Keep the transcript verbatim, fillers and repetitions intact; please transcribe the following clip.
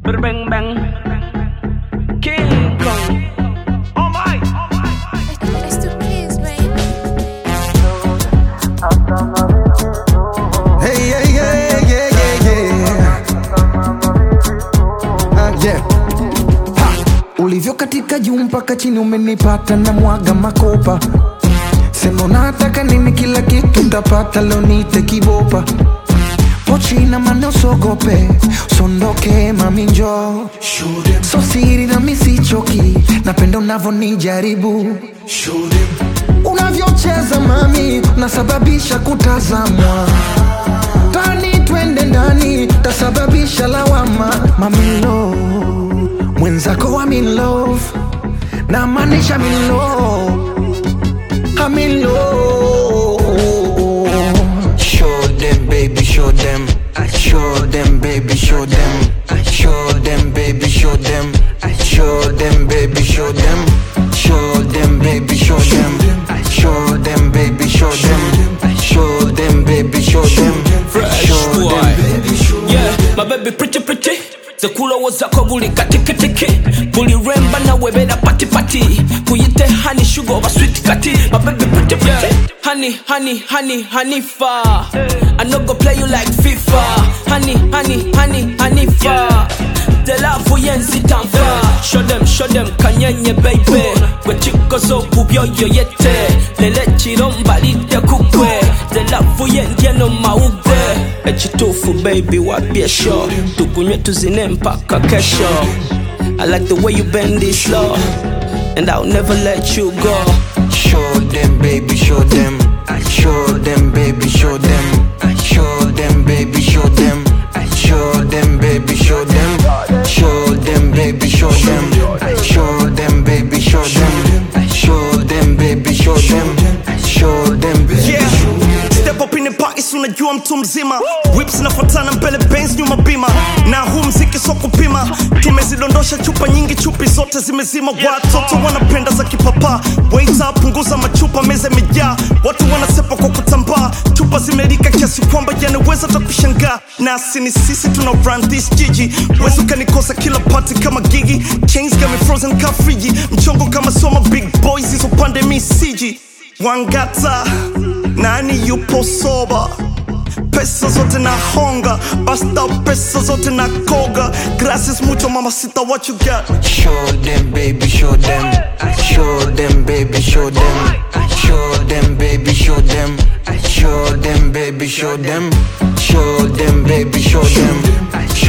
Bang bang. King Kong. Oh my. It's the kids, baby. Hey, yeah, yeah, yeah, yeah, yeah. Uh, yeah. Ha. Ulivyo katika juu mpaka chini umenipata na mwaga makopa. Sema unataka nini, kila kitu utapata, leo nite kibopa. Pochi na mane usogope, sondoke mami njoo. So siri na misichoki, napenda unavonijaribu. Unavyocheza mami, unasababisha kutazamwa. Tani twende ndani, tasababisha lawama. Mami love, mwenzako I'm in love. Na maanisha I'm in love, I'm in love. Show them, baby, show them. Show them, baby, show them. Show them, baby, show them. Show them, baby, show them. Show them, baby, show them. Show them, baby, show them. Show them, baby, show them. Fresh Show them, baby, show them. Yeah, my baby pretty pretty. Zekula wazako guli katikitiki. Guli remba na webeda pati pati. Kuyite honey sugar over sweet kati. My baby pretty pretty. Honey, honey, honey, honey fa. I no go play you like FIFA. Honey, honey, honey, honey fa. The love for yensi tanfa. Show them, show them kanyenye baby. Kwe chiko so kubyo yo yete. Lele chiromba lite kukwe. The love for yenye no maugwe. Echitufu baby wapie show. Tukunye tuzine mpaka kesho. I like the way you bend this slow, and I'll never let you go. Show them, baby, show them. Show them, baby, show them. Show them, baby, show them. Show them, baby, show them. Show them, baby, show them. Show them, baby, show them. Show them, baby, show them. Show them, baby, Yeah, show them. step up in the party, unajua mtu mzima. Whips nafuatana mbele, Benz nyuma bima. Na huu mziki so kupima. Tumezidondosha chupa nyingi, chupi zote zimezima. Watoto wanapenda za kipapa. Waiter punguza machupa, meza imejaa. Watu wanasepa kwa kutambaa. Chupa zimelika kiasi kwamba yanaweza takushangaa. Nasi ni sisi tuna run this jiji. Wezo kanikosa kila party kama gigi. Chains got me frozen ka friji. Mchongo kama soma big boys, hizo pande mi siji. Wangata, nani yupo soba? Pesa zote na honga, basta pesa zote na koga. Gracias mucho mamacita, what you got? Show them, baby, show them. Show them, baby, show them. Show them, baby, show them. Show them, baby, show them. Show them, baby, show them.